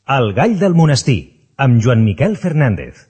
El gall del monestir, amb Joan Miquel Fernández.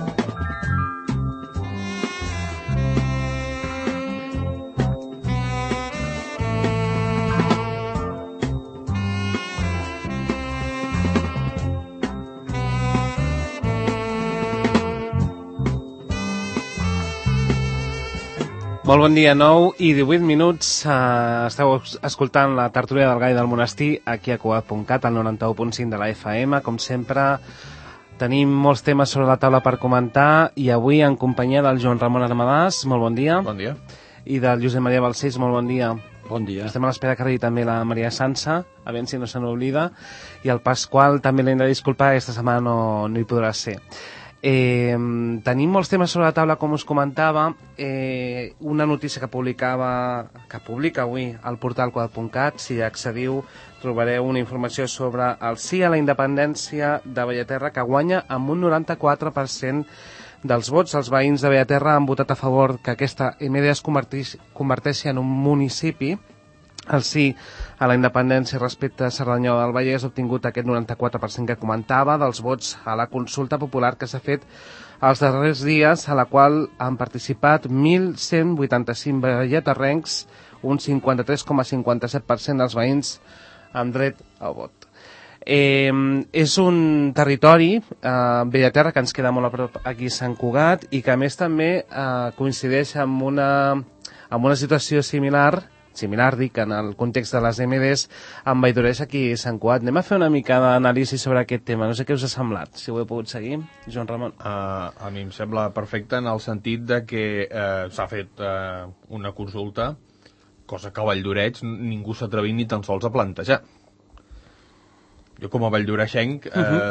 Molt bon dia, 9 i 18 minuts. Esteu escoltant la tertúlia del Gall del Monestir aquí a Cugat.cat, al 91.5 de la FM. Com sempre, tenim molts temes sobre la taula per comentar i avui en companyia del Joan Ramon Armadàs. Molt bon dia. Bon dia. I del Josep Maria Balcells. Molt bon dia. Bon dia. Estem a l'espera que arribi també la Maria Sansa, a veure si no se n'oblida. I el Pasqual també l'hem de disculpar, aquesta setmana no hi podrà ser. Tenim molts temes sobre la taula, com us comentava. Una notícia que publica avui al portal Cugat.cat. Si accediu trobareu una informació sobre el sí a la independència de Bellaterra, que guanya amb un 94% dels vots. Els veïns de Bellaterra han votat a favor que aquesta MD es converteixi en un municipi. El sí a la independència respecte a Cerdanyola del Vallès ha obtingut aquest 94% que comentava dels vots a la consulta popular que s'ha fet els darrers dies, a la qual han participat 1.185 bellaterrencs, un 53,57% dels veïns amb dret al vot. És un territori, Bellaterra, que ens queda molt a prop aquí a Sant Cugat i que a més també coincideix amb una situació similar, dic, en el context de les MDs, amb Valldoreig aquí a Sant Cugat. Anem a fer una mica d'anàlisi sobre aquest tema. No sé què us ha semblat, si ho he pogut seguir. Joan Ramon. A mi em sembla perfecte en el sentit de que s'ha fet una consulta, cosa que a Valldoreig ningú s'atrevi ni tan sols a plantejar. Jo com a valldoreixenc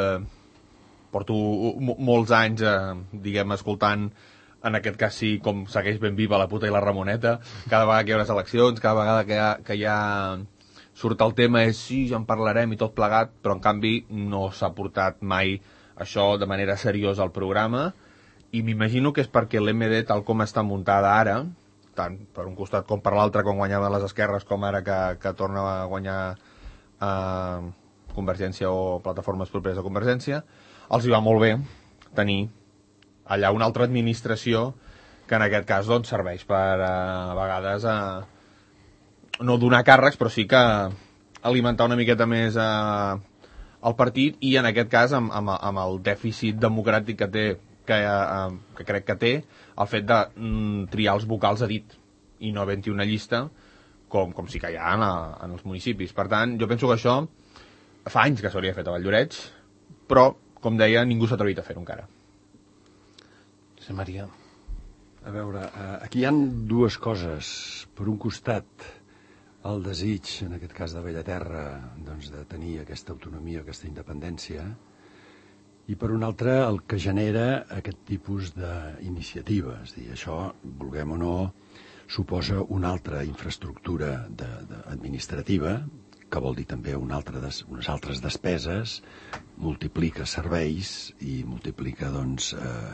porto molts anys, diguem, escoltant, en aquest cas sí, com segueix ben viva la puta i la Ramoneta, cada vegada que hi ha unes eleccions, cada vegada que ja surt el tema és sí, ja en parlarem i tot plegat, però en canvi no s'ha portat mai això de manera seriosa al programa, i m'imagino que és perquè l'MD tal com està muntada ara, tant per un costat com per l'altre, quan guanyaven les esquerres com ara que torna a guanyar Convergència o plataformes properes a Convergència, els hi va molt bé tenir allà una altra administració que en aquest cas doncs, serveix per a vegades no donar càrrecs, però sí que alimentar una miqueta més el partit, i en aquest cas amb el dèficit democràtic que crec que té el fet de triar els vocals a dit i no havent-hi una llista com sí que hi ha en els municipis. Per tant, jo penso que això fa anys que s'hauria fet a Valldoreix, però, com deia, ningú s'ha atrevit a fer-ho encara. Maria. A veure, aquí hi ha dues coses. Per un costat, el desig, en aquest cas de Bellaterra, doncs, de tenir aquesta autonomia, aquesta independència, i per un altre, el que genera aquest tipus d'iniciativa. És a dir, això, vulguem o no, suposa una altra infraestructura administrativa, que vol dir també unes altres despeses, multiplica serveis i multiplica, doncs,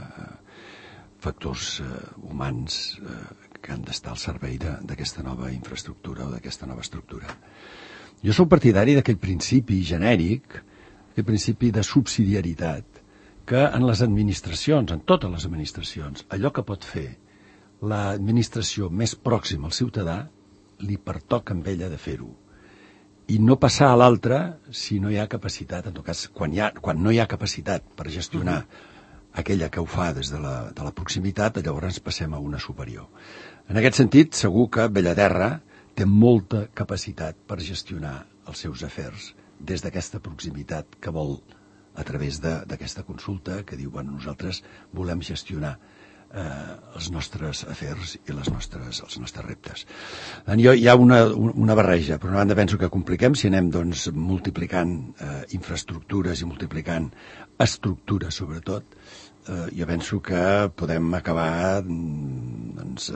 factors humans que han d'estar al servei d'aquesta nova infraestructura o d'aquesta nova estructura. Jo soc partidari d'aquell principi genèric, aquell principi de subsidiaritat, que en les administracions, en totes les administracions, allò que pot fer l'administració més pròxima al ciutadà, li pertoca amb ella de fer-ho. I no passar a l'altre si no hi ha capacitat, en tot cas, quan no hi ha capacitat per gestionar aquella que ho fa des de la proximitat, llavors passem a una superior. En aquest sentit, segur que Bellaterra té molta capacitat per gestionar els seus afers des d'aquesta proximitat que vol, a través d'aquesta consulta, que diu, bueno, nosaltres volem gestionar els nostres afers i els nostres reptes. Hi ha una barreja. Per una banda penso que compliquem si anem doncs, multiplicant infraestructures i multiplicant estructures sobretot. Jo penso que podem acabar doncs,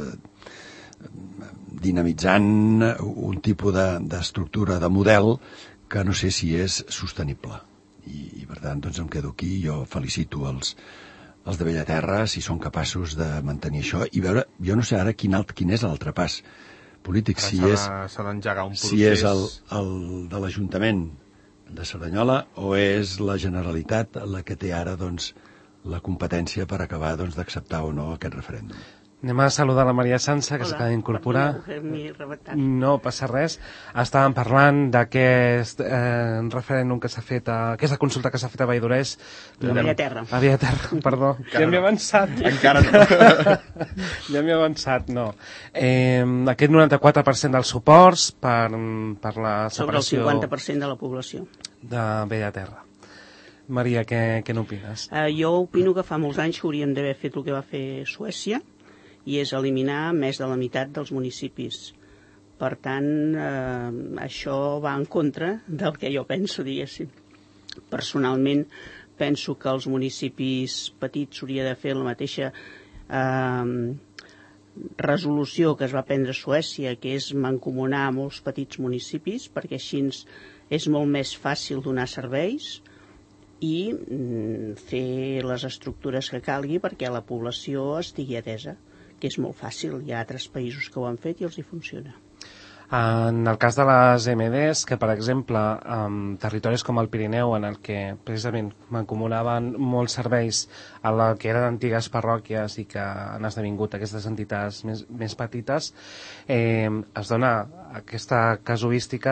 dinamitzant un tipus d'estructura, de model, que no sé si és sostenible. I per tant doncs, em quedo aquí. Jo felicito els de Bellaterra si són capaços de mantenir això i veure, jo no sé ara quin és l'altre pas polític, si és s'ha d'engegar un procés, si és el de l'Ajuntament de Cerdanyola, o és la Generalitat la que té ara doncs, la competència per acabar d'acceptar o no aquest referèndum? Anem a saludar la Maria Sansa, que s'acaba d'incorporar. No passa res. Estàvem parlant d'aquest referèndum que s'ha fet, aquesta consulta que s'ha fet a Valldoreix. A Bellaterra. A Bellaterra, perdó. Ja m'he avançat. Encara no. Ja m'he avançat, no. Aquest 94% dels suports per la separació... Sobre el 50% de la població. De Bellaterra. Maria, què n'opines? Jo opino que fa molts anys que hauríem d'haver fet el que va fer Suècia, i és eliminar més de la meitat dels municipis. Per tant, això va en contra del que jo penso, diguéssim. Personalment, penso que els municipis petits hauria de fer la mateixa resolució que es va prendre a Suècia, que és mancomunar molts petits municipis, perquè així és molt més fàcil donar serveis i fer les estructures que calgui perquè la població estigui atesa, que és molt fàcil. Hi ha altres països que ho han fet i els hi funciona. En el cas de les MDs, que per exemple, territoris com el Pirineu, en el que precisament mancomunaven molts serveis a la que eren antigues parròquies i que han esdevingut aquestes entitats més petites, es dona aquesta casuística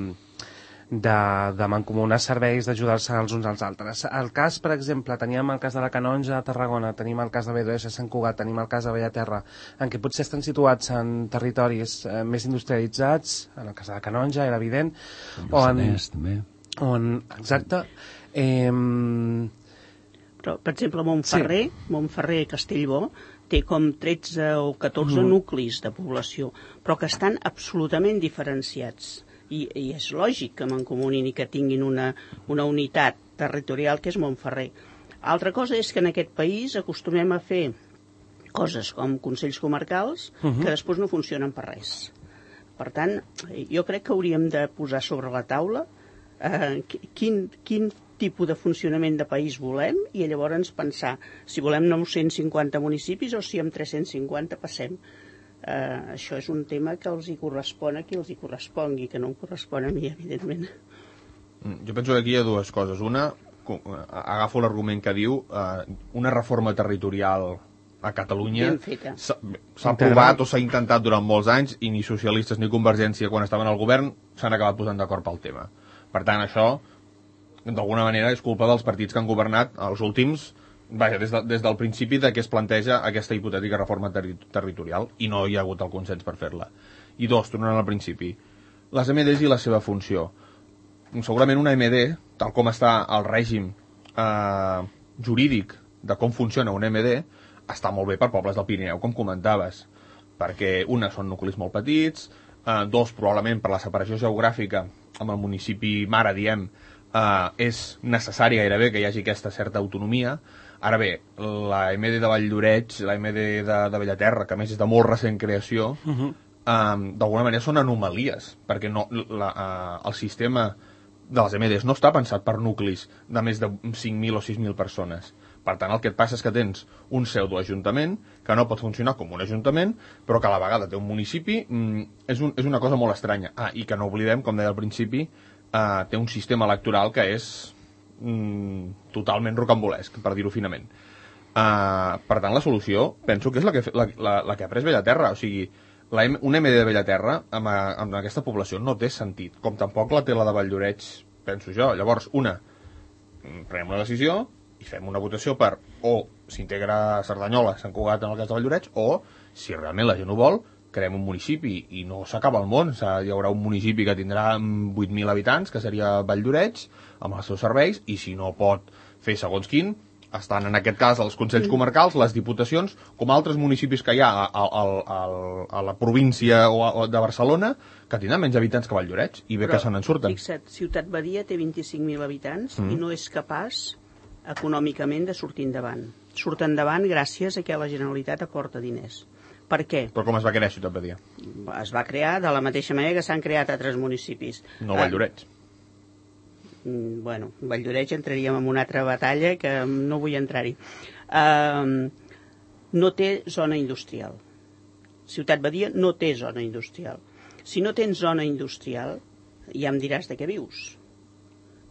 de mancomunar serveis, d'ajudar-se els uns als altres. El cas, per exemple, teníem el cas de la Canonja a Tarragona, tenim el cas de Valldoreix a Sant Cugat, tenim el cas de Bellaterra, en què potser estan situats en territoris més industrialitzats, en el cas de la Canonja, era evident, exacte. Però, per exemple, Montferrer i Castellbò té com 13 o 14 nuclis de població, però que estan absolutament diferenciats. I és lògic que mancomunin i que tinguin una unitat territorial que és Montferrer. Altra cosa és que en aquest país acostumem a fer coses com consells comarcals que després no funcionen per res. Per tant, jo crec que hauríem de posar sobre la taula quin tipus de funcionament de país volem i llavors pensar si volem 950 municipis o si amb 350 passem. Això és un tema que els hi correspon a qui els hi correspongui, que no em correspon a mi, evidentment. Jo penso que aquí hi ha dues coses. Una, agafo l'argument que diu, una reforma territorial a Catalunya s'ha provat o s'ha intentat durant molts anys i ni socialistes ni Convergència, quan estaven al govern, s'han acabat posant d'acord pel tema. Per tant, això, d'alguna manera, és culpa dels partits que han governat els últims... Vaja, des del principi de que es planteja aquesta hipotètica reforma territorial i no hi ha hagut el consens per fer-la. I dos, tornant al principi, les MDs i la seva funció. Segurament una MD, tal com està el règim jurídic de com funciona una MD, està molt bé per pobles del Pirineu, com comentaves, perquè una són nuclis molt petits, dos, probablement per la separació geogràfica amb el municipi mare, diem, és necessari gairebé que hi hagi aquesta certa autonomia. Ara bé, la MD de Valldoreix, la MD de Bellaterra, que a més és de molt recent creació, d'alguna manera són anomalies, perquè el sistema de les MDs no està pensat per nuclis de més de 5.000 o 6.000 persones. Per tant, el que et passa és que tens un pseudoajuntament que no pot funcionar com un ajuntament, però que a la vegada té un municipi. És una cosa molt estranya. I que no oblidem, com deia al principi, té un sistema electoral que és totalment rocambolesc, per dir-ho finament. Per tant, la solució penso que és la que ha pres Bellaterra. O sigui, una MD de Bellaterra amb aquesta població no té sentit, com tampoc la té la de Valldoreix, penso jo. Llavors, prenem una decisió i fem una votació per o s'integra Cerdanyola, Sant Cugat en el cas de Valldoreix, o, si realment la gent ho vol, creem un municipi i no s'acaba el món. Hi haurà un municipi que tindrà 8.000 habitants, que seria Valldoreix, amb els seus serveis, i si no pot fer segons quin, estan en aquest cas els consells comarcals, les diputacions, com altres municipis que hi ha a la província de Barcelona, que tindran menys habitants que Valldoreix, i bé que se n'en surten. Fixa't, Ciutat Badia té 25.000 habitants i no és capaç econòmicament de sortir endavant. Surt endavant gràcies a que la Generalitat aporta diners. Per què? Però com es va crear Ciutat Badia? Es va crear de la mateixa manera que s'han creat altres municipis. No Valldoreix. Bueno, Valldoreix entraríem en una altra batalla que no vull entrar-hi. No té zona industrial. Ciutat Badia no té zona industrial. Si no tens zona industrial, ja em diràs de què vius.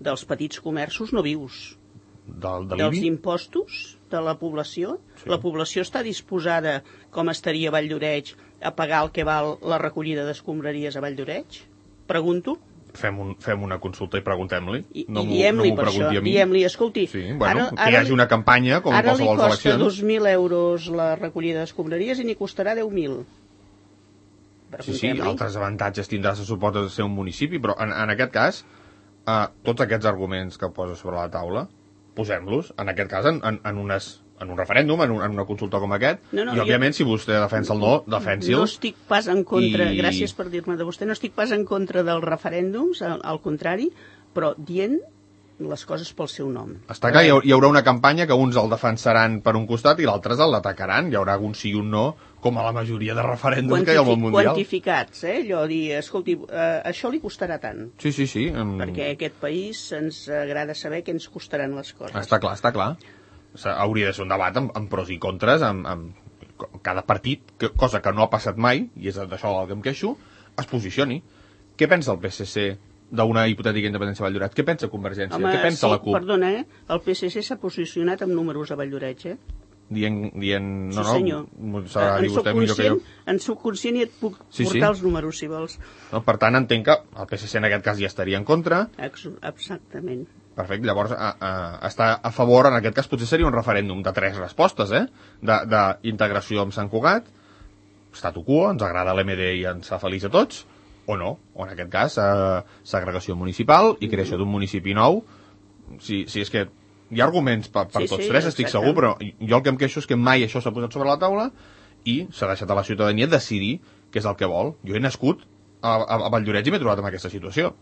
dels petits comerços no vius. Dels l'IBI? impostos de la població. Sí. La població està disposada, com estaria a Valldoreix, a pagar el que val la recollida d'escombraries a Valldoreix? Pregunto. Fem una consulta i preguntem-li. No diem-li per això. Diem-li, escolti... Sí, bueno, que hi hagi una campanya com qualsevol eleccions. Ara li costa 2.000 euros la recollida d'escombraries i n'hi costarà 10.000. Sí, altres avantatges tindrà, se suposa, de ser un municipi, però en aquest cas, tots aquests arguments que posa sobre la taula, posem-los, en aquest cas, en un referèndum, en una consulta com aquest, i òbviament, si vostè defensa el no, defensi-el. No estic pas en contra, gràcies per dir-me de vostè, no estic pas en contra dels referèndums, al contrari, però dient les coses pel seu nom. Està clar, hi haurà una campanya que uns el defensaran per un costat i l'altres l'atacaran, hi haurà un sí i un no, com a la majoria de referèndums que hi ha al món mundial. Quantificats, allò dir, escolti, això li costarà tant. Sí. Perquè a aquest país ens agrada saber què ens costaran les coses. Està clar. Hauria de ser un debat amb pros i contres, amb cada partit, cosa que no ha passat mai, i és d'això el que em queixo, es posicioni. Què pensa el PSC d'una hipotètica independència a Valldoreix? Què pensa Convergència? Què pensa la CUP? Perdona, el PSC s'ha posicionat amb números a Valldoreix, dient sí, senyor. S'ha de dir vostè millor que jo. En soc conscient i et puc portar els números, si vols. No, per tant, entenc que el PSC en aquest cas ja estaria en contra. Exactament. Perfecte, llavors està a favor, en aquest cas potser seria un referèndum de 3 respostes, d'integració amb Sant Cugat, statu quo, ens agrada l'MD i ens fa feliç a tots, o no, o en aquest cas segregació municipal i creació d'un municipi nou. Si és que hi ha arguments per tots tres, estic segur, però jo el que em queixo és que mai això s'ha posat sobre la taula i s'ha deixat a la ciutadania decidir què és el que vol. Jo he nascut a Valldoreix i m'he trobat en aquesta situació.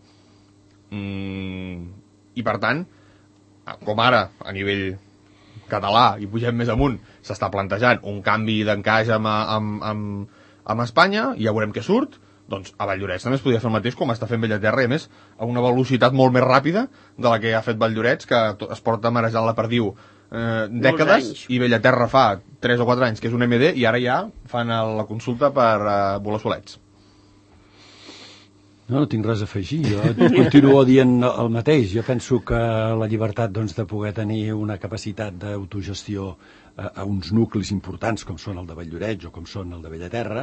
I per tant, com ara a nivell català i pugem més amunt s'està plantejant un canvi d'encaix amb Espanya i ja veurem què surt, doncs a Valldoreix també es podria fer el mateix com està fent Bellaterra, i a més a una velocitat molt més ràpida de la que ha fet Valldoreix, que es porta marejant la perdiu dècades, i Bellaterra fa 3 o 4 anys que és un MD i ara ja fan la consulta per volar solets. No tinc res a afegir, jo continuo dient el mateix. Jo penso que la llibertat de poder tenir una capacitat d'autogestió a uns nuclis importants com són el de Valldoreix o com són el de Bellaterra,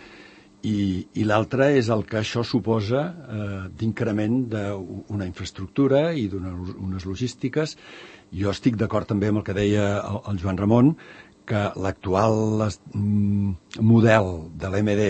i l'altre és el que això suposa d'increment d'una infraestructura i d'unes logístiques. Jo estic d'acord també amb el que deia el Joan Ramon, que l'actual model de l'MD,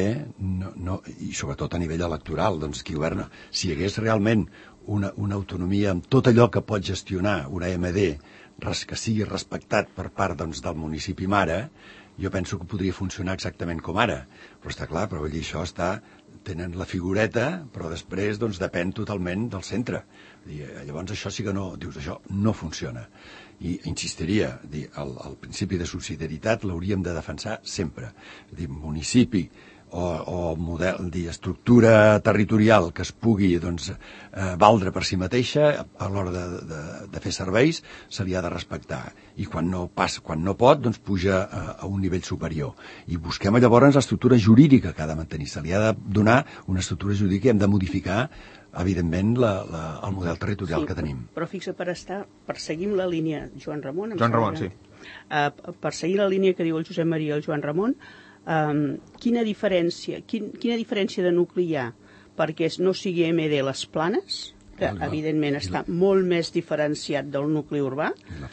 i sobretot a nivell electoral, doncs qui governa, si hi hagués realment una autonomia amb tot allò que pot gestionar una MD que sigui respectat per part del municipi mare, jo penso que podria funcionar exactament com ara. Però està clar, però vull dir, això tenen la figureta, però després depèn totalment del centre. Llavors això sí que no, dius, això no funciona. I insistiria, el principi de subsidiarietat l'hauríem de defensar sempre. És a dir, municipi o model d'estructura territorial que es pugui valdre per si mateixa a l'hora de fer serveis se li ha de respectar, i quan no pot puja a un nivell superior, i busquem llavors l'estructura jurídica que ha de mantenir, se li ha de donar una estructura jurídica i hem de modificar evidentment el model territorial que tenim. Però fixa, per seguir la línia Joan Ramon, sí. Per seguir la línia que diu el Josep Maria i el Joan Ramon, quina diferència de nucli hi ha perquè no sigui MD les Planes, que evidentment està molt més diferenciat del nucli urbà,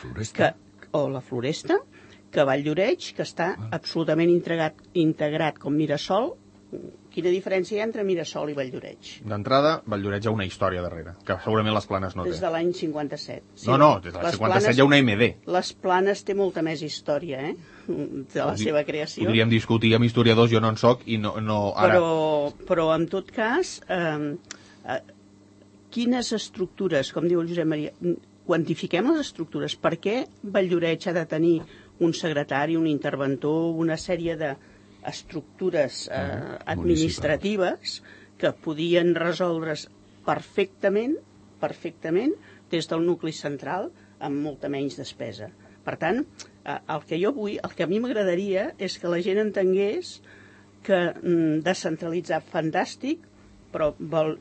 o la Floresta, que Valldoreix, que està absolutament integrat com Mirasol. Quina diferència hi ha entre Mirasol i Valldoreix? D'entrada, Valldoreix hi ha una història darrere, que segurament les Planes no té. Des de l'any 57. Sí. No, des de l'any 57 hi ha una MD. Les Planes té molta més història, de la seva creació. Podríem discutir amb historiadors, jo no en soc, i no ara... Però en tot cas, quines estructures, com diu el Josep Maria, quantifiquem les estructures? Per què Valldoreix ha de tenir un secretari, un interventor, una sèrie d'estructures administratives que podien resoldre's perfectament des del nucli central amb molta menys despesa? Per tant, el que a mi m'agradaria és que la gent entengués que descentralitzar fantàstic, però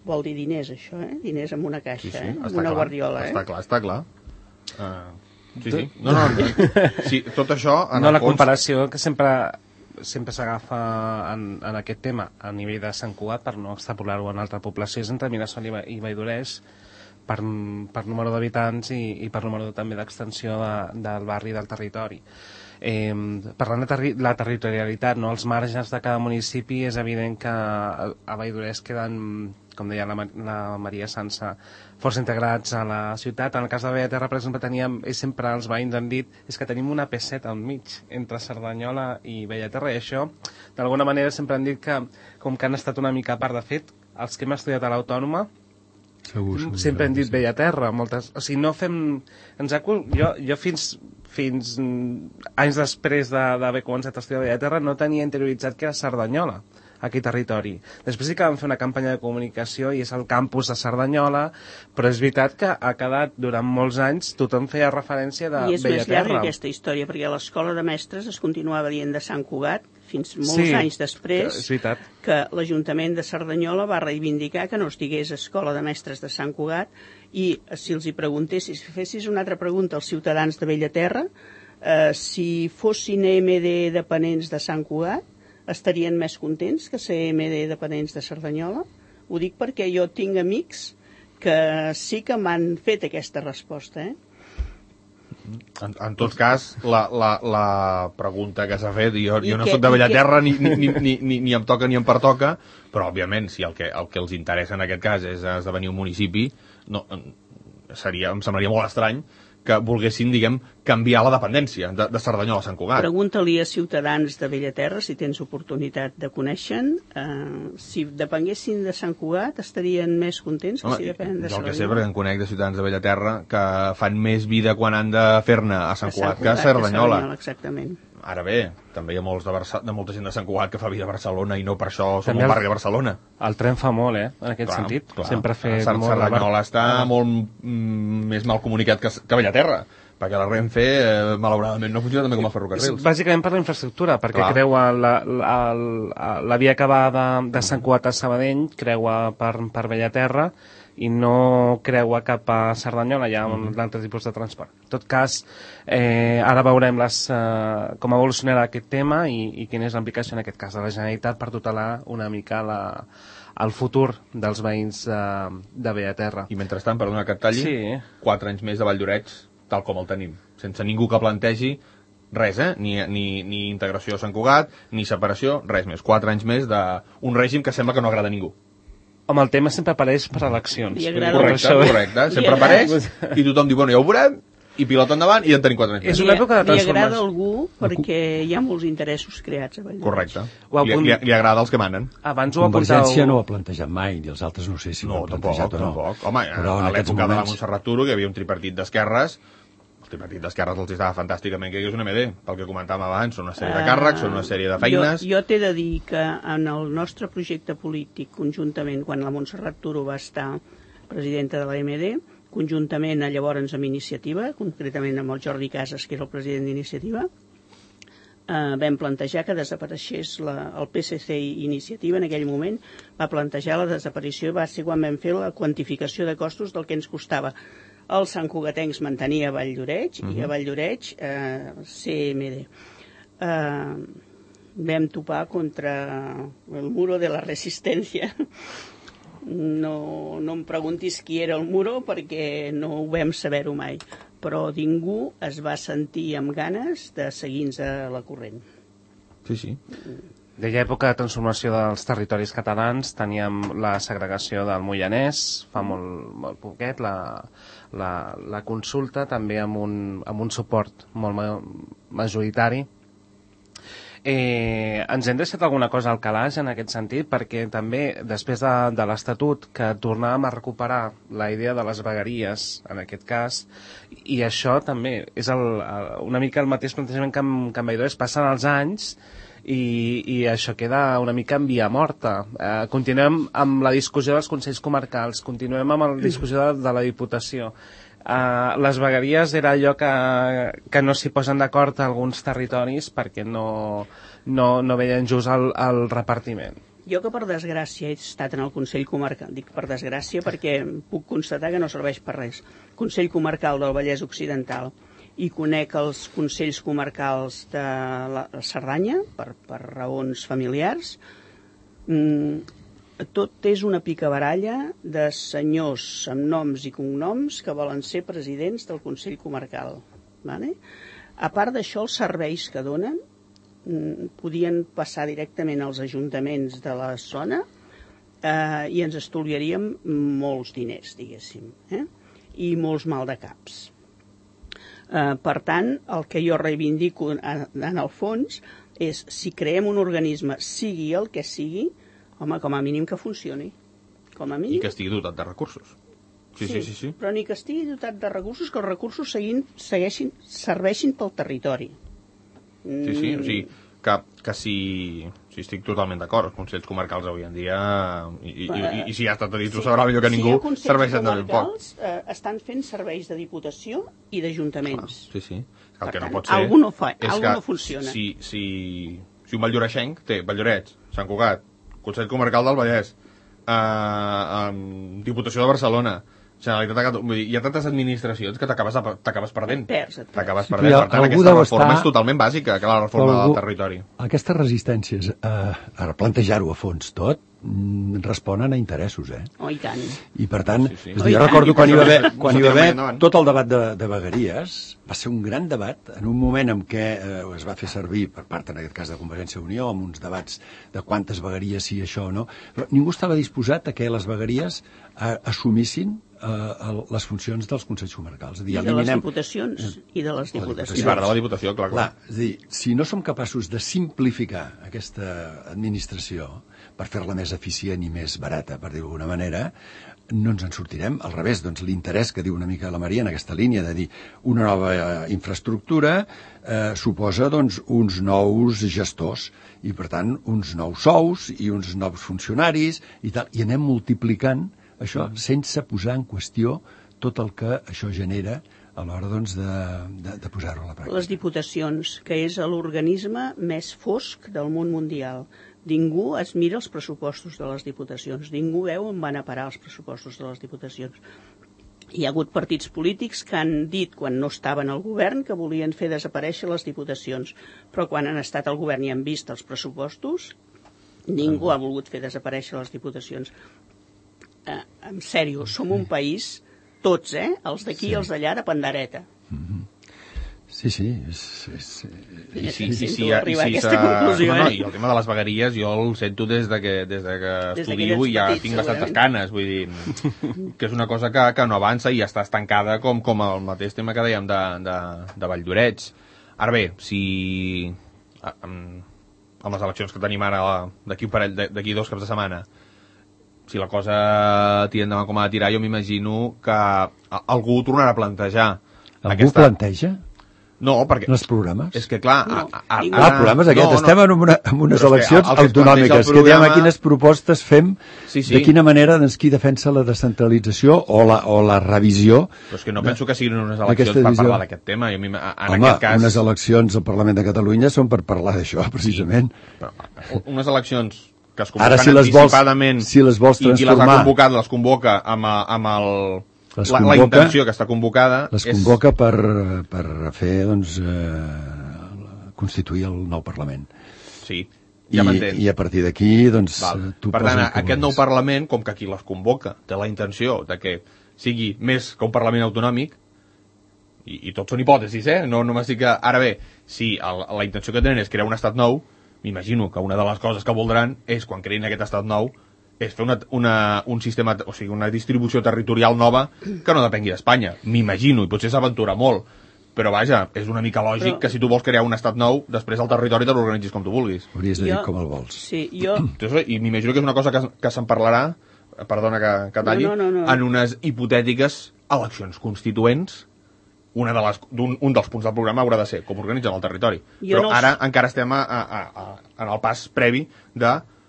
Vol dir diners, això, diners amb una caixa, amb està una clar, guardiola. Està clar. Sí. No. Sí, tot això... No, la comparació que sempre s'agafa en aquest tema a nivell de Sant Cugat, per no extrapolar-ho en altra població, és entre Mirasol i Valldoreix, per número d'habitants i per número també d'extensió del barri, del territori. Parlant de la territorialitat, no? Els marges de cada municipi, és evident que a Valldoreix queden, com deia la Maria Sansa, força integrats a la ciutat. En el cas de Bellaterra, per exemple, sempre els veïns han dit és que tenim una P7 al mig entre Cerdanyola i Bellaterra, i això d'alguna manera sempre han dit que com que han estat una mica a part. De fet, els que hem estudiat a l'Autònoma sempre hem dit Bellaterra, o sigui, no fem... Jo fins anys després d'haver començat a estudiar a Bellaterra no tenia interioritzat que era Cerdanyola, aquell territori. Després sí que vam fer una campanya de comunicació i és el campus de Cerdanyola, però és veritat que ha quedat durant molts anys, tothom feia referència de Bellaterra. I és més llarga aquesta història, perquè a l'escola de mestres es continuava dient de Sant Cugat, fins molts anys després, que l'Ajuntament de Cerdanyola va reivindicar que no es digués Escola de Mestres de Sant Cugat, i si els hi preguntessis, si fessis una altra pregunta als ciutadans de Bellaterra, si fossin EMD dependents de Sant Cugat, estarien més contents que ser EMD dependents de Cerdanyola? Ho dic perquè jo tinc amics que sí que m'han fet aquesta resposta, En tot cas, la pregunta que s'ha fet, jo no soc de Bellaterra ni em toca ni em pertoca, però òbviament si el que els interessa en aquest cas és esdevenir un municipi, em semblaria molt estrany que volguessin, canviar la dependència de Cerdanyola a Sant Cugat. Pregunta-li a ciutadans de Bellaterra, si tens oportunitat de conèixer, si depenguessin de Sant Cugat estarien més contents que si depenen de Cerdanyola. Jo el que sé, perquè en conec de ciutadans de Bellaterra que fan més vida quan han de fer-ne a Sant Cugat que a Cerdanyola. Exactament. Ara bé, també hi ha molta gent de Sant Cugat que fa vida a Barcelona i no per això som un barri de Barcelona. El tren fa molt, en aquest sentit. Clar. Sempre ha fet molt... Cerdanyola està molt més mal comunicat que Bellaterra, perquè la Renfe, malauradament, no funciona també com a ferrocarrils. Bàsicament per la infraestructura, perquè creua la via que va de Sant Cugat a Sabadell, creua per Bellaterra, i no creua cap a Cerdanyola, hi ha un altre tipus de transport. En tot cas, ara veurem com evolucionarà aquest tema i quina és l'implicació en aquest cas de la Generalitat per tutelar una mica el futur dels veïns de Bellaterra. I mentrestant, perdona que et talli, 4 anys més de Valldoreix, tal com el tenim, sense ningú que plantegi res, ni integració a Sant Cugat, ni separació, res més. 4 anys més d'un règim que sembla que no agrada a ningú. Home, el tema sempre apareix per eleccions. Correcte. Sempre apareix i tothom diu, bueno, ja ho veurem, i pilota endavant i en tenim 4 anys més. És una època de transformació. Li agrada a algú perquè hi ha molts interessos creats a Valldoreix. Correcte. Li agrada als que manen. Convergència no ho ha plantejat mai, i els altres no sé si ho han plantejat o no. Tampoc. Home, a l'època de la Montserrat Turo, que hi havia un tripartit d'esquerres, el tripartit d'esquerres els estava fantàsticament que hi hagués una MD, pel que comentàvem abans, són una sèrie de càrrecs, són una sèrie de feines... Jo t'he de dir que en el nostre projecte polític, conjuntament, quan la Montserrat Turo va estar presidenta de la MD, conjuntament llavors amb Iniciativa, concretament amb el Jordi Casas, que era el president d'Iniciativa, vam plantejar que desapareixés el PSC i Iniciativa en aquell moment, va plantejar la desaparició, va ser quan vam fer la quantificació de costos del que ens costava els santcugatencs mantenir a Valldoreix i a Valldoreix CMD. Vam topar contra el muro de la resistència. No em preguntis qui era el muro perquè no ho vam saber-ho mai, però ningú es va sentir amb ganes de seguir-nos a la corrent. Sí. Deia època de transformació dels territoris catalans, teníem la segregació del Moianès, fa molt poquet, la consulta, també amb un suport molt majoritari. Ens hem deixat alguna cosa al calaix en aquest sentit, perquè també després de l'Estatut que tornàvem a recuperar la idea de les vegueries, en aquest cas, i això també és una mica el mateix plantejament que en Valldoreix. Passen els anys i això queda una mica en via morta. Continuem amb la discussió dels consells comarcals, continuem amb la discussió de la Diputació. Les vegueries era allò que no s'hi posen d'acord a alguns territoris perquè no veien just el repartiment. Jo que per desgràcia he estat en el Consell Comarcal, dic per desgràcia perquè puc constatar que no serveix per res, Consell Comarcal del Vallès Occidental, i conec els consells comarcals de la Cerdanya per raons familiars, tot és una picabaralla de senyors amb noms i cognoms que volen ser presidents del Consell Comarcal. Vale? A part d'això, els serveis que donen podien passar directament als ajuntaments de la zona i ens estalviaríem molts diners, diguéssim, i molts maldecaps. Per tant, el que jo reivindico en el fons és, si creem un organisme, sigui el que sigui, home, com a mínim que funcioni. Com a mínim. I que estigui dotat de recursos. Sí. Però ni que estigui dotat de recursos, que els recursos serveixin pel territori. Sí, o sigui, que si estic totalment d'acord, els consells comarcals avui en dia, i si ja ha estat dit, ho sabrà millor que ningú, serveixen de ben poc. Els consells comarcals estan fent serveis de diputació i d'ajuntaments. Sí. El que no pot ser... Algú no funciona. Si un valldoreixenc té Valldoreix, Sant Cugat, Consell Comarcal del Vallès, Diputació de Barcelona, Generalitat de Catalunya, hi ha tantes administracions que t'acabes perdent. T'acabes perdent. Per tant, aquesta reforma és totalment bàsica, que la reforma del territori. Aquestes resistències a plantejar-ho a fons tot responen a interessos, Oh, i tant. I per tant, jo recordo quan hi va haver tot el debat de vegueries, va ser un gran debat en un moment en què es va fer servir per part, en aquest cas, de Convergència i Unió, amb uns debats de quantes vegueries sí, això o no, però ningú estava disposat a que les vegueries assumissin les funcions dels consells comarcals. I de les diputacions. I de les diputacions. I part de la diputació, clar. És a dir, si no som capaços de simplificar aquesta administració per fer-la més eficient i més barata, per dir-ho d'alguna manera, no ens en sortirem. Al revés, doncs l'interès que diu una mica la Maria en aquesta línia de dir una nova infraestructura suposa doncs uns nous gestors i per tant uns nous sous i uns nous funcionaris i tal, i anem multiplicant això sense posar en qüestió tot el que això genera a l'hora doncs, de posar-ho a la pràctica. Les diputacions, que és l'organisme més fosc del món mundial. Ningú es mira els pressupostos de les diputacions, ningú veu on van a parar els pressupostos de les diputacions. Hi ha hagut partits polítics que han dit, quan no estaven al govern, que volien fer desaparèixer les diputacions, però quan han estat al govern i han vist els pressupostos, ningú ha volgut fer desaparèixer les diputacions. En sèrio, som un país, tots, els d'aquí i els d'allà, de pandereta. Sí. Sento arribar a aquesta conclusió. I el tema de les vegueries jo el sento des que estudio i ja tinc bastantes canes, vull dir, que és una cosa que no avança i ja està estancada com el mateix tema que dèiem de Valldoreix. Ara bé, si amb les eleccions que tenim ara d'aquí 2 caps de setmana, si la cosa tira endavant com ha de tirar, jo m'imagino que algú ho tornarà a plantejar. Algú planteja? No, perquè... En els programes? És que, clar... El problema és aquest. Estem en unes eleccions autonòmiques, que diem quines propostes fem, de quina manera qui defensa la descentralització o la revisió... Però és que no penso que siguin unes eleccions per parlar d'aquest tema. Home, unes eleccions al Parlament de Catalunya són per parlar d'això, precisament. Unes eleccions que es convoquen anticipadament i qui les ha convocat les convoca amb la intenció que està convocada. Les convoca per fer, doncs, constituir el nou Parlament. Sí, ja m'entens. I a partir d'aquí, doncs... Per tant, aquest nou Parlament, com que qui les convoca té la intenció de que sigui més que un Parlament autonòmic, i tot són hipòtesis, no m'estic... Ara bé, si la intenció que tenen és crear un estat nou, m'imagino que una de les coses que voldran és, quan creïn aquest estat nou, és fer un sistema, o sigui, una distribució territorial nova que no depengui d'Espanya. M'imagino, i potser s'aventura molt, però vaja, és una mica lògic que si tu vols crear un estat nou, després el territori te l'organitzis com tu vulguis. Hauries de dir com el vols. Sí, jo... I m'imagino que és una cosa que se'n parlarà, perdona que talli, en unes hipotètiques eleccions constituents. Un dels punts del programa haurà de ser com organitzem el territori. Però ara encara estem en el pas previ de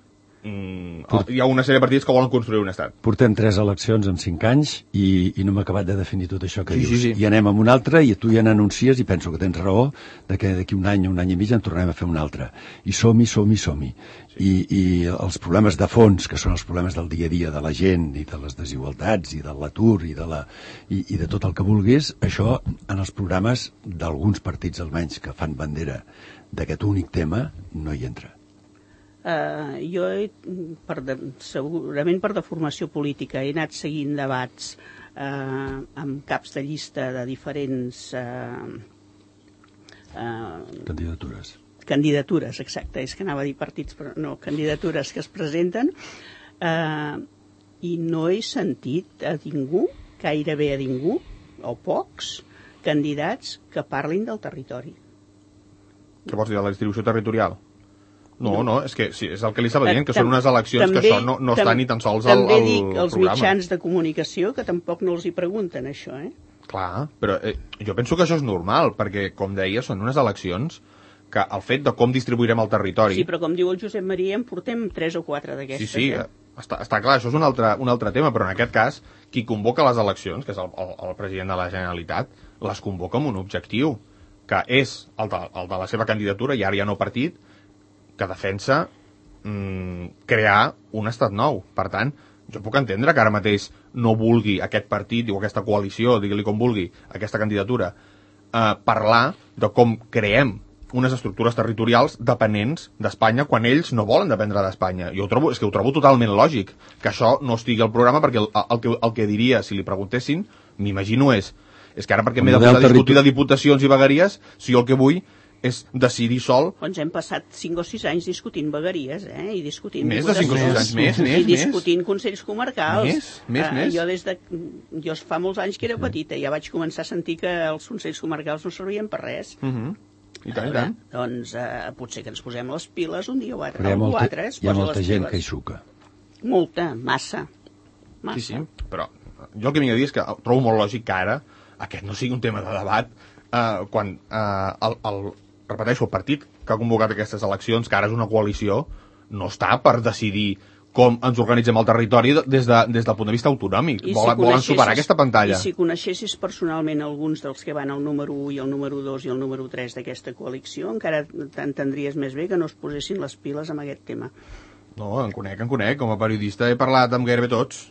hi ha una sèrie de partits que volen construir un estat. Portem 3 eleccions en 5 anys i no m'he acabat de definir tot això que dius. Sí. I anem amb una altra i tu ja n'anuncies i penso que tens raó de que d'aquí un any i mig en tornarem a fer una altra. I som-hi. I els problemes de fons, que són els problemes del dia a dia de la gent i de les desigualtats i de l'atur i de tot el que vulguis, això en els programes d'alguns partits almenys que fan bandera d'aquest únic tema no hi entra. Jo, segurament per deformació política, he anat seguint debats amb caps de llista de diferents candidatures, exacte, és que anava a dir partits, però no, candidatures que es presenten, i no he sentit a ningú, gairebé a ningú, o pocs, candidats que parlin del territori. Què vols dir, de la distribució territorial? No, és que sí, és el que li estava dient, que són unes eleccions també, que això no està ni tan sols al programa. També dic els mitjans de comunicació que tampoc no els hi pregunten, això, Clar, però jo penso que això és normal, perquè, com deia, són unes eleccions que el fet de com distribuirem el territori... Sí, però com diu el Josep Maria, en portem 3 o 4 d'aquestes. Sí, està clar, això és un altre tema, però en aquest cas, qui convoca les eleccions, que és el president de la Generalitat, les convoca amb un objectiu, que és el de la seva candidatura, i ara ja no partit, que defensa crear un estat nou. Per tant, jo puc entendre que ara mateix no vulgui aquest partit o aquesta coalició, digue-li com vulgui, aquesta candidatura, parlar de com creem unes estructures territorials dependents d'Espanya quan ells no volen dependre d'Espanya. Jo ho trobo totalment lògic que això no estigui al programa, perquè el que diria si li preguntessin, m'imagino és que ara perquè m'he de posar a discutir de diputacions i vegueries si jo el que vull és decidir sol. Ens hem passat 5 o 6 anys discutint vegueries, i discutint més de 5 o 6 anys, més. I discutint consells comarcals. Més. Jo fa molts anys que era petita, ja vaig començar a sentir que els consells comarcals no servien per res. I tant. Doncs potser que ens posem les piles un dia o altre. Hi ha molta gent que hi suca. Molta, massa. Sí, però jo el que m'he de dir és que trobo molt lògic que ara aquest no sigui un tema de debat quan repeteixo, el partit que ha convocat aquestes eleccions, que ara és una coalició, no està per decidir com ens organitzem el territori des del punt de vista autonòmic. Volen superar aquesta pantalla. I si coneixessis personalment alguns dels que van al número 1 i el número 2 i el número 3 d'aquesta coalició, encara t'entendries més bé que no es posessin les piles amb aquest tema. No, en conec. Com a periodista he parlat amb gairebé tots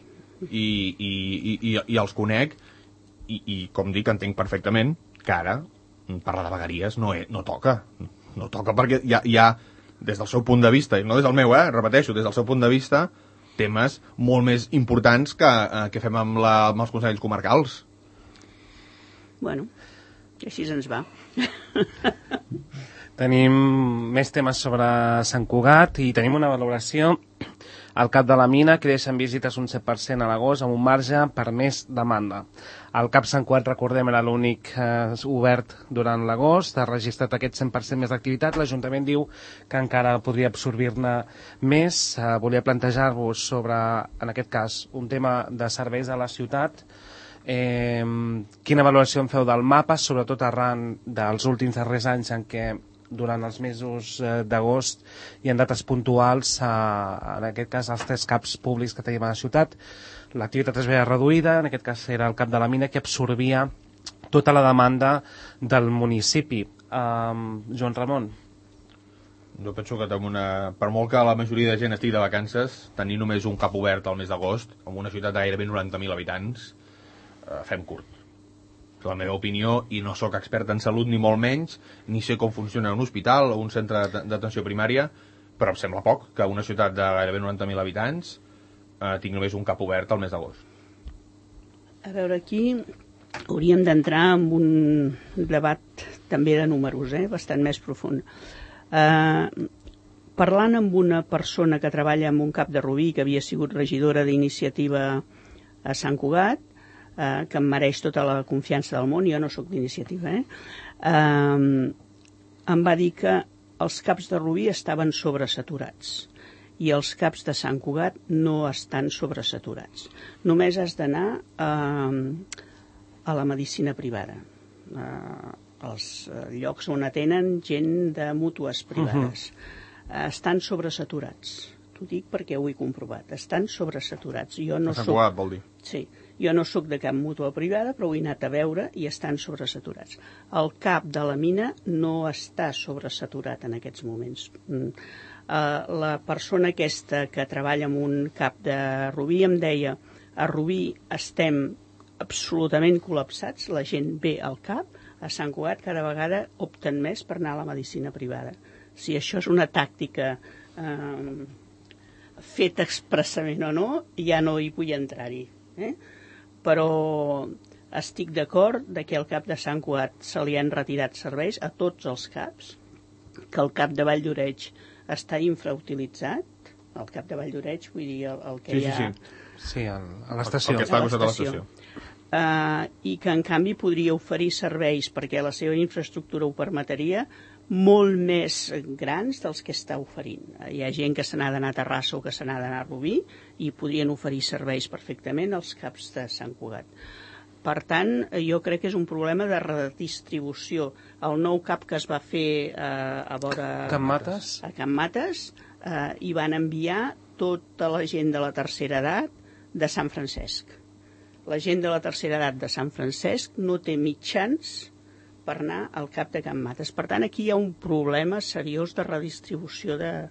i els conec i com dic, entenc perfectament que ara parlar de vegueries no toca. No toca perquè hi ha des del seu punt de vista, i no des del meu, repeteixo, des del seu punt de vista, temes molt més importants que fem amb els consells comarcals. Bueno, i així ens va. Tenim més temes sobre Sant Cugat i tenim una valoració. Al cap de la mina creixen visites un 7% a l'agost amb un marge per més demanda. El CAP Sant Cugat, recordem, era l'únic obert durant l'agost, ha registrat aquest 100% més d'activitat. L'Ajuntament diu que encara podria absorbir-ne més. Volia plantejar-vos sobre, en aquest cas, un tema de serveis a la ciutat. Quina valoració en feu del mapa, sobretot arran dels últims darrers anys en què durant els mesos d'agost i en dates puntuals, en aquest cas els 3 CAPs públics que tenim a la ciutat, l'activitat es veia reduïda, en aquest cas era el CAP de la mina que absorbia tota la demanda del municipi. Joan Ramon. Jo penso que per molt que la majoria de gent estigui de vacances, tenir només un CAP obert al mes d'agost, en una ciutat de gairebé 90.000 habitants, fem curt. És la meva opinió, i no sóc expert en salut ni molt menys, ni sé com funciona un hospital o un centre d'atenció primària, però em sembla poc que una ciutat de gairebé 90.000 habitants tingui només un CAP obert al mes d'agost. A veure, aquí hauríem d'entrar en un debat també de números, bastant més profund. Parlant amb una persona que treballa en un CAP de Rubí, que havia sigut regidora d'iniciativa a Sant Cugat, que em mereix tota la confiança del món, jo no sóc d'iniciativa, em va dir que els CAPs de Rubí estaven sobresaturats i els CAPs de Sant Cugat no estan sobresaturats. Només has d'anar a la medicina privada, als llocs on atenen gent de mútues privades. Estan sobresaturats, t'ho dic perquè ho he comprovat, estan sobresaturats. Jo no Sant Cugat, vol dir? Sí, jo no sóc de cap mútua privada, però ho he anat a veure i estan sobresaturats. El CAP de la mina no està sobresaturat en aquests moments. La persona aquesta que treballa en un CAP de Rubí em deia: a Rubí estem absolutament col·lapsats, la gent ve al CAP, a Sant Cugat cada vegada opten més per anar a la medicina privada. Si això és una tàctica feta expressament o no, ja no hi vull entrar-hi. Però estic d'acord que al CAP de Sant Cugat se li han retirat serveis a tots els CAPs, que el CAP de Vall d'Oreig està infrautilitzat, el CAP de Vall d'Oreig, vull dir, el que hi ha... Sí, a l'estació. El que està al costat de l'estació. I que en canvi podria oferir serveis, perquè la seva infraestructura ho permetria, molt més grans dels que està oferint. Hi ha gent que se n'ha d'anar a Terrassa o que se n'ha d'anar a Rubí i podrien oferir serveis perfectament als CAPs de Sant Cugat. Per tant, jo crec que és un problema de redistribució. El nou CAP que es va fer a Can Mates, hi van enviar tota la gent de la tercera edat de Sant Francesc. La gent de la tercera edat de Sant Francesc no té mitjans per anar al CAP de Can Mates. Per tant, aquí hi ha un problema seriós de redistribució de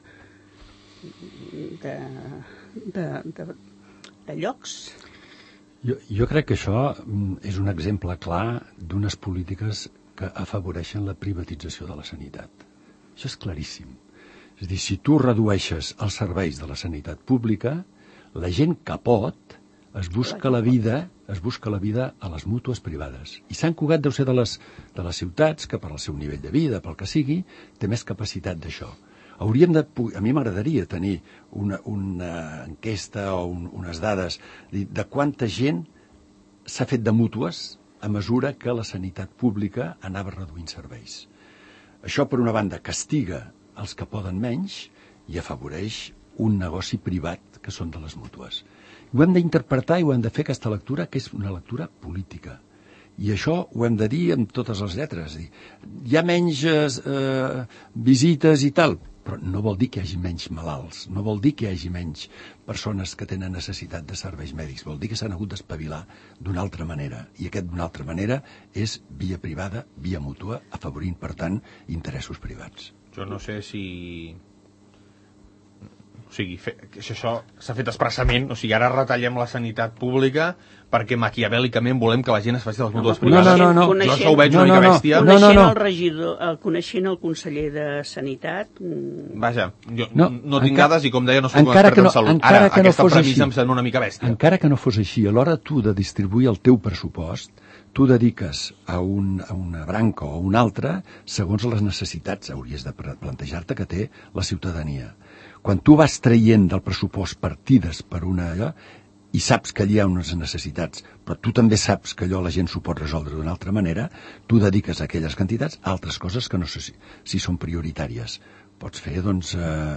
llocs. Jo crec que això és un exemple clar d'unes polítiques que afavoreixen la privatització de la sanitat. Això és claríssim. És a dir, si tu redueixes els serveis de la sanitat pública, la gent que pot es busca la vida a les mútues privades. I Sant Cugat deu ser de les ciutats que, per al seu nivell de vida, pel que sigui, té més capacitat d'això. A mi m'agradaria tenir una enquesta o unes dades de quanta gent s'ha fet de mútues a mesura que la sanitat pública anava reduint serveis. Això, per una banda, castiga els que poden menys i afavoreix un negoci privat que són de les mútues. Ho hem d'interpretar i ho hem de fer aquesta lectura, que és una lectura política. I això ho hem de dir amb totes les lletres. Hi ha menys visites i tal, però no vol dir que hi hagi menys malalts, no vol dir que hi hagi menys persones que tenen necessitat de serveis mèdics, vol dir que s'han hagut d'espavilar d'una altra manera. I aquest d'una altra manera és via privada, via mútua, afavorint, per tant, interessos privats. Jo no sé si... O sigui, això s'ha fet expressament, o sigui, ara retallem la sanitat pública perquè maquiavèlicament volem que la gent es faci les mútues privades. No. Jo això ho veig una mica bèstia. Coneixent el conseller de Sanitat... Vaja, jo no tinc dades i, com deia, no soc un expert en salut. Ara, aquesta premissa em sembla una mica bèstia. Encara que no fos així, a l'hora tu de distribuir el teu pressupost, tu dediques a una branca o a una altra segons les necessitats hauries de plantejar-te que té la ciutadania. Quan tu vas traient del pressupost partides per una allò, i saps que allà hi ha unes necessitats, però tu també saps que allò la gent s'ho pot resoldre d'una altra manera, tu dediques a aquelles quantitats a altres coses que no sé si són prioritàries. Pots fer, doncs,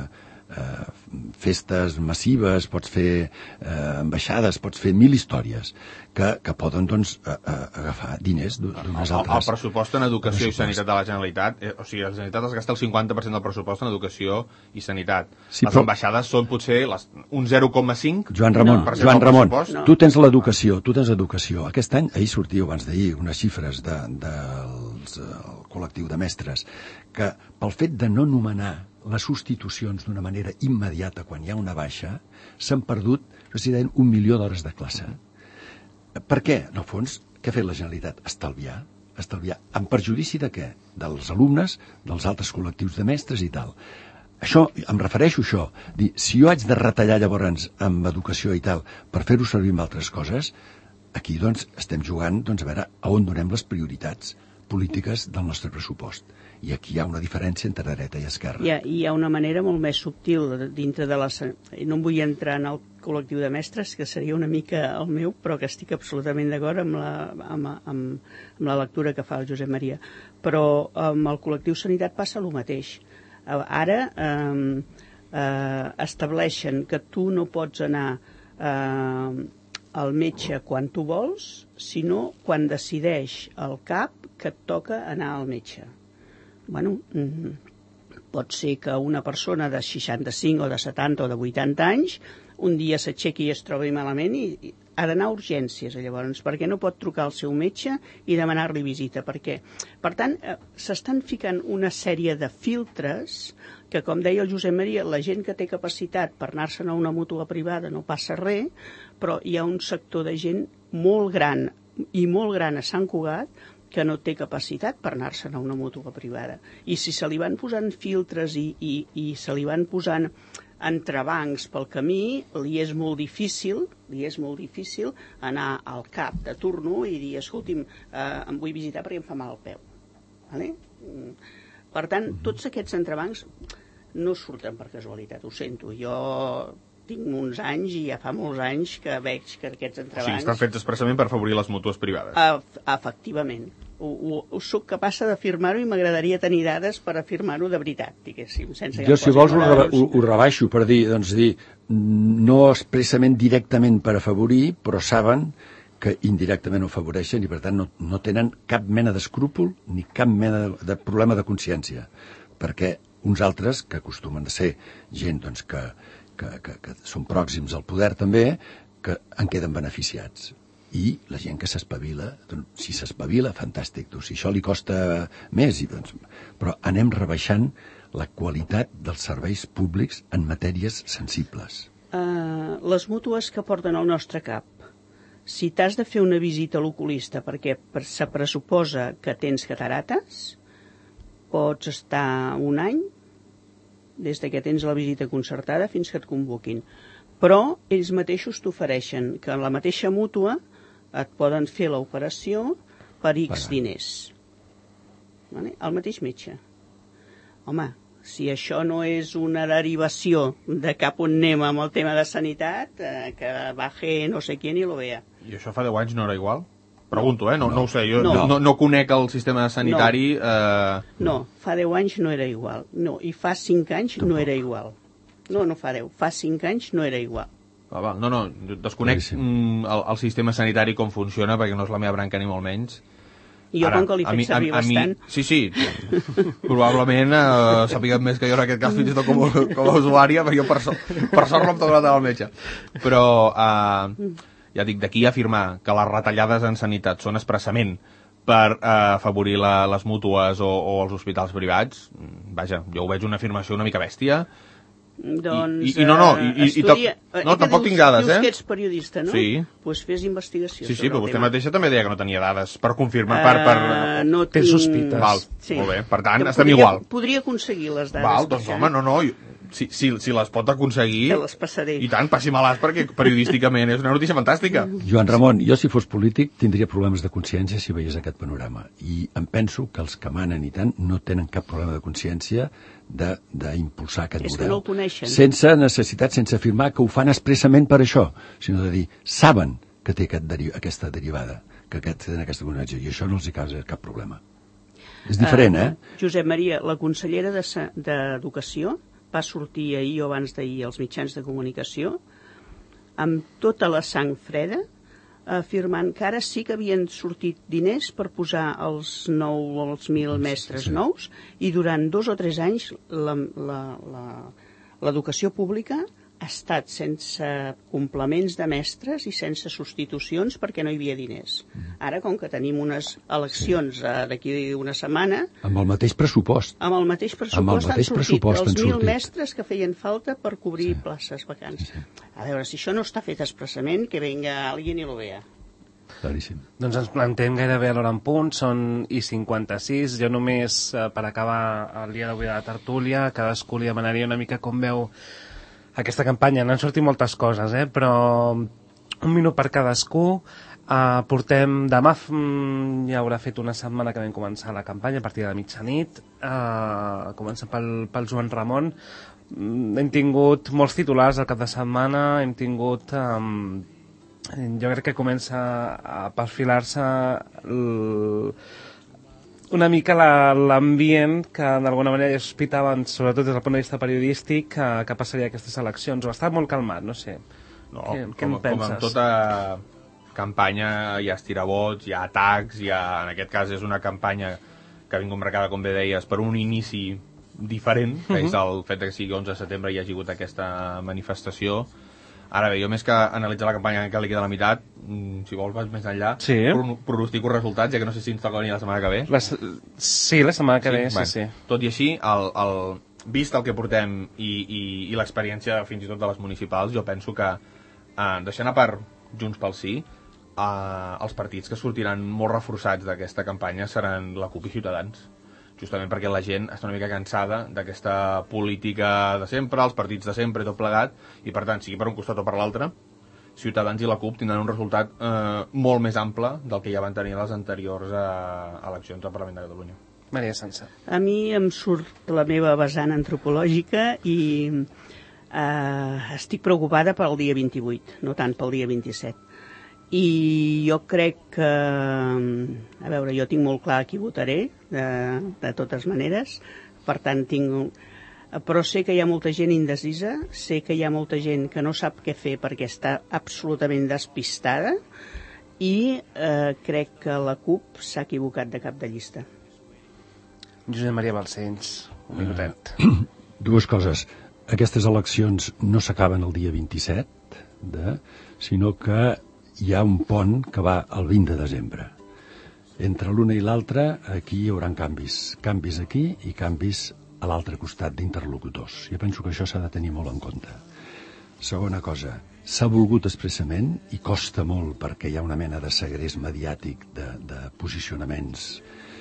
festes massives, pots fer ambaixades, pots fer 1000 històries que poden, doncs, agafar diners d'unes altres. El pressupost en educació i sanitat de la Generalitat, o sigui, la Generalitat es gasta el 50% del pressupost en educació i sanitat. Sí, les ambaixades són potser un 0,5%. Joan Ramon, tu tens l'educació. Aquest any, ahir sortia, abans d'ahir, unes xifres del col·lectiu de mestres, que pel fet de no nomenar les substitucions d'una manera immediata quan hi ha una baixa, s'han perdut, no sé si deien, 1 milió d'hores de classe. Per què? En el fons, què ha fet la Generalitat? Estalviar. En perjudici de què? Dels alumnes, dels altres col·lectius de mestres i tal. Això, em refereixo a això. Si jo haig de retallar llavors amb educació i tal per fer-ho servir amb altres coses, aquí doncs estem jugant a veure a on donem les prioritats polítiques del nostre pressupost. I aquí hi ha una diferència entre dreta i esquerra. Hi ha una manera molt més subtil dintre de la... No em vull entrar en el col·lectiu de mestres, que seria una mica el meu, però que estic absolutament d'acord amb la lectura que fa el Josep Maria. Però amb el col·lectiu sanitat passa el mateix. Ara estableixen que tu no pots anar al metge quan tu vols, sinó quan decideix el CAP que et toca anar al metge. Bueno, pot ser que una persona de 65 o de 70 o de 80 anys un dia s'aixequi i es trobi malament i ha d'anar a urgències, llavors, perquè no pot trucar al seu metge i demanar-li visita. Perquè, per tant, s'estan ficant una sèrie de filtres que, com deia el Josep Maria, la gent que té capacitat per anar-se'n a una mútua privada no passa res, però hi ha un sector de gent molt gran i molt gran a Sant Cugat que no té capacitat per anar-se'n a una mútua privada. I si se li van posant filtres i se li van posant entrebancs pel camí, li és molt difícil anar al CAP de turno i dir, escolti'm, em vull visitar perquè em fa mal al peu. Vale? Per tant, tots aquests entrebancs no surten per casualitat, ho sento. Jo tinc uns anys i ja fa molts anys que veig que aquests entrebancs... Sí, estan fets expressament per afavorir les mútues privades. Efectivament. Soc capaç d'afirmar-ho i m'agradaria tenir dades per afirmar-ho de veritat, diguéssim. Jo, si vols, ho rebaixo per dir, no expressament directament per afavorir, però saben que indirectament ho afavoreixen i, per tant, no tenen cap mena d'escrúpol ni cap mena de problema de consciència. Perquè uns altres, que acostumen a ser gent que són pròxims al poder també, que en queden beneficiats. I la gent que s'espavila, si s'espavila, fantàstic. Si això li costa més, però anem rebaixant la qualitat dels serveis públics en matèries sensibles. Les mútues que porten al nostre cap, si t'has de fer una visita a l'oculista perquè se pressuposa que tens catarates, pots estar un any des que tens la visita concertada fins que et convoquin. Però ells mateixos t'ofereixen que en la mateixa mútua et poden fer l'operació per X diners. Vale? El mateix metge. Home, si això no és una derivació de cap on anem amb el tema de sanitat, que baje no sé quién y lo vea. I això fa 10 anys no era igual? Pregunto, no ho sé, jo no conec el sistema sanitari... No, fa 10 anys no era igual. No, i fa 5 anys no era igual. No fa 10, fa 5 anys no era igual. No, desconec el sistema sanitari com funciona, perquè no és la meva branca ni molt menys. I jo, com que li faig servir bastant... Sí, probablement sàpiguem més que jo en aquest cas, fins i tot com a usuària, perquè jo per sort no em toca anar al metge. Però, ja dic, d'aquí a afirmar que les retallades en sanitat són expressament per afavorir les mútues o els hospitals privats, vaja, jo ho veig una afirmació una mica bèstia. Doncs, tampoc tinc dades, Dius que ets periodista, no? Sí. Doncs fes investigació. Sí, però vostè mateixa també deia que no tenia dades per confirmar, no té sospites. Val, sí. Molt bé, per tant, estem igual. Podria aconseguir les dades. Val, doncs home, no, si les pot aconseguir... Te les passaré. I tant, passi-me-les, perquè periodísticament és una notícia fantàstica. Joan Ramon, jo si fos polític tindria problemes de consciència si veiés aquest panorama. I em penso que els que manen i tant no tenen cap problema de consciència d'impulsar aquest model. És que no el coneixen. Sense necessitat, sense afirmar que ho fan expressament per això, sinó de dir, saben que té aquesta derivada, que tenen aquesta connexió, i això no els hi causa cap problema. És diferent, Josep Maria, la consellera d'Educació va sortir ahir o abans d'ahir als mitjans de comunicació amb tota la sang freda afirmant que ara sí que havien sortit diners per posar els 1.000 mestres nous i durant 2 o 3 anys l'educació pública ha estat sense complements de mestres i sense substitucions perquè no hi havia diners. Ara, com que tenim unes eleccions d'aquí una setmana... Amb el mateix pressupost. Amb el mateix pressupost han sortit els 1.000 mestres que feien falta per cobrir places vacants. Sí. A veure, si això no està fet expressament, que venga alguien i lo vea. Claríssim. Doncs ens plantem gairebé a l'hora en punt, són i 56. Jo només, per acabar el dia d'avui de la tertúlia, cadascú li demanaria una mica com veu aquesta campanya. N'han sortit moltes coses, però un minut per cadascú. Portem demà, ja haurà fet una setmana que vam començar la campanya a partir de mitjanit, començant pel Joan Ramon. Hem tingut molts titulars al cap de setmana, hem tingut jo crec que comença a perfilar-se una mica l'ambient que d'alguna manera ja sospitaven, sobretot des del punt de vista periodístic, que passaria aquestes eleccions. O està molt calmat, no sé. No, què en penses? Com en tota campanya hi ha estirabots, hi ha atacs, en aquest cas és una campanya que ha vingut marcada, com bé deies, per un inici diferent, que és el fet que sigui 11 de setembre i hi hagi hagut aquesta manifestació. Ara bé, jo més que analitzar la campanya que li queda a la meitat, si vols vas més enllà, pronostico resultats, ja que no sé si ens toca venir la setmana que ve. Sí, la setmana que ve, sí. Tot i així, vist el que portem i l'experiència fins i tot de les municipals, jo penso que, deixant a part Junts pel Sí, els partits que sortiran molt reforçats d'aquesta campanya seran la CUP i Ciutadans, justament perquè la gent està una mica cansada d'aquesta política de sempre, els partits de sempre, tot plegat, i per tant, sigui per un costat o per l'altre, Ciutadans i la CUP tindran un resultat molt més ample del que ja van tenir les anteriors eleccions al Parlament de Catalunya. Maria Sança. A mi em surt la meva vessant antropològica i estic preocupada pel dia 28, no tant pel dia 27. I jo crec que, a veure, jo tinc molt clar qui votaré, de totes maneres, per tant però sé que hi ha molta gent indecisa, sé que hi ha molta gent que no sap què fer perquè està absolutament despistada i crec que la CUP s'ha equivocat de cap de llista. Josep Maria Balcells, un minutet. Dues coses. Aquestes eleccions no s'acaben el dia 27, sinó que hi ha un pont que va al 20 de desembre. Entre l'una i l'altra, aquí hi haurà canvis. Canvis aquí i canvis a l'altre costat d'interlocutors. Jo penso que això s'ha de tenir molt en compte. Segona cosa, s'ha volgut expressament, i costa molt perquè hi ha una mena de segrest mediàtic de posicionaments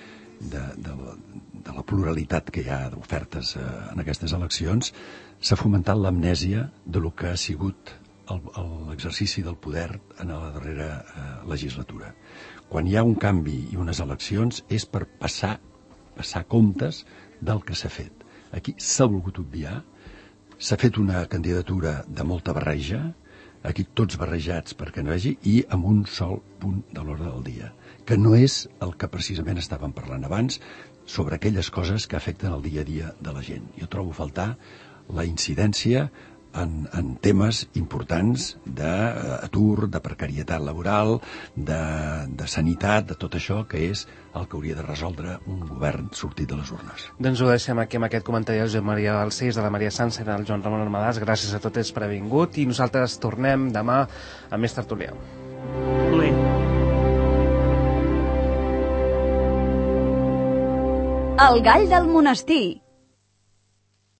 de la pluralitat que hi ha d'ofertes en aquestes eleccions, s'ha fomentat l'amnèsia de lo que ha sigut l'exercici del poder en la darrera legislatura. Quan hi ha un canvi i unes eleccions és per passar comptes del que s'ha fet. Aquí s'ha volgut obviar, s'ha fet una candidatura de molta barreja, aquí tots barrejats perquè no hi hagi, i amb un sol punt de l'ordre del dia, que no és el que precisament estàvem parlant abans sobre aquelles coses que afecten el dia a dia de la gent. Jo trobo a faltar la incidència en temes importants d'atur, de precarietat laboral, de sanitat, de tot això que és el que hauria de resoldre un govern sortit de les urnes. Doncs ho deixem aquí amb aquest comentari del Josep Maria Balcells, de la Maria Sança i del Joan Ramon Armadàs. Gràcies a tots per haver vingut i nosaltres tornem demà a més tertúlia. El gall del monestir.